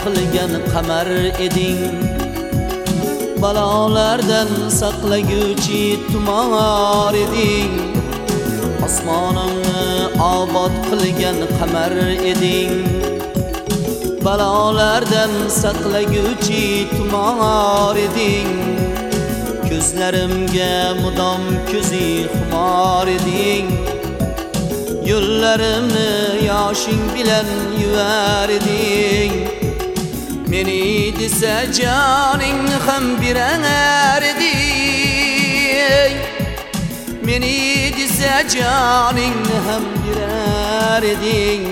qilgan qamar eding. Balolardan saqlaguvchi tumor eding. Osmonimni obod qilgan qamar eding. Balolardan saqlaguvchi tumor eding. Ko'zlarimga mudom ko'zi xumor eding. Yo'llarimni yoshing bilan yuvar eding. Meni desa joningni ham berar eding. Meni desa joningni ham berar eding.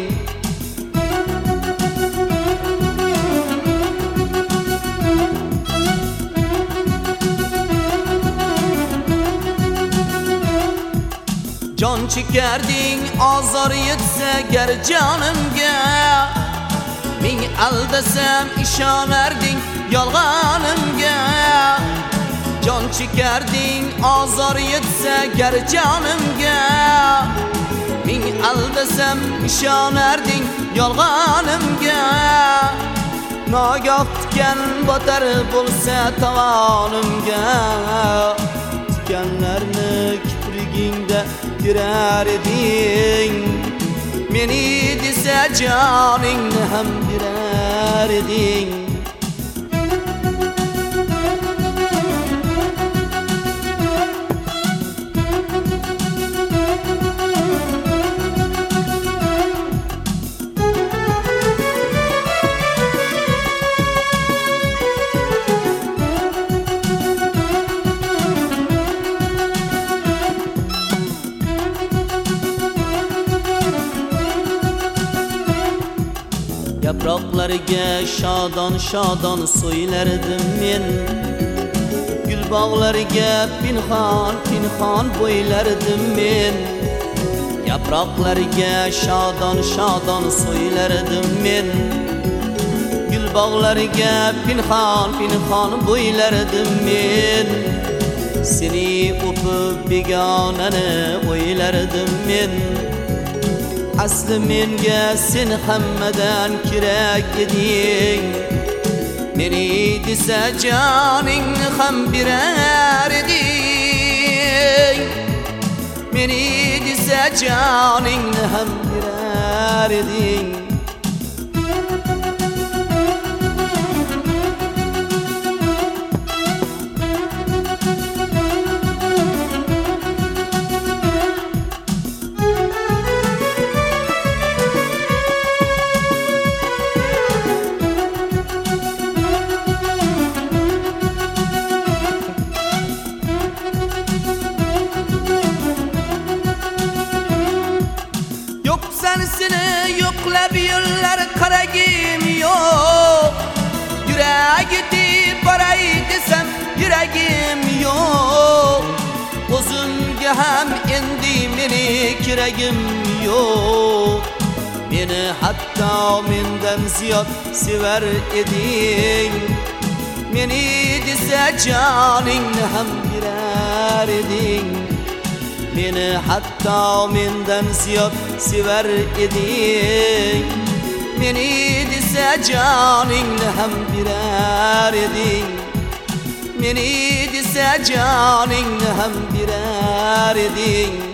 Jon chekarding azor yetsa gar jonimga. Ming aldasam ishonarding yolg'onimga. Jon chekarding azor yetsa gar jonimga. Ming aldasam ishonarding yolg'onimga. Nogoh tikan botar bo'lsa tovonimga. Tikanlarni kiprigingda girer eding. Meni desa joningni ham berar eding. Yaproqlarga shodon shodon so'ylardim men. Gul bog'lariga pinhon pinhon bo'ylardim men. Yaproqlarga shodon shodon so'ylardim men. Gul bog'lariga pinhon pinhon bo'ylardim men. Seni o'pib begonani o'ylardim men. Asli menga sen hammadan kerak eding. Meni desa joningni ham berar eding. Meni desa joningni ham berar eding. Seni yo'qlab yo'llar qaragim yo'q. Yuragida boray desam yuragim yo'q. O'zimga ham endi meni keragim yo'q. Meni hatto mendan ziyod sevar eding. Meni desa joningni ham berar eding. Meni hatto mendan ziyod sevar eding. Meni desa joningni ham berar eding. Meni desa joningni ham berar eding.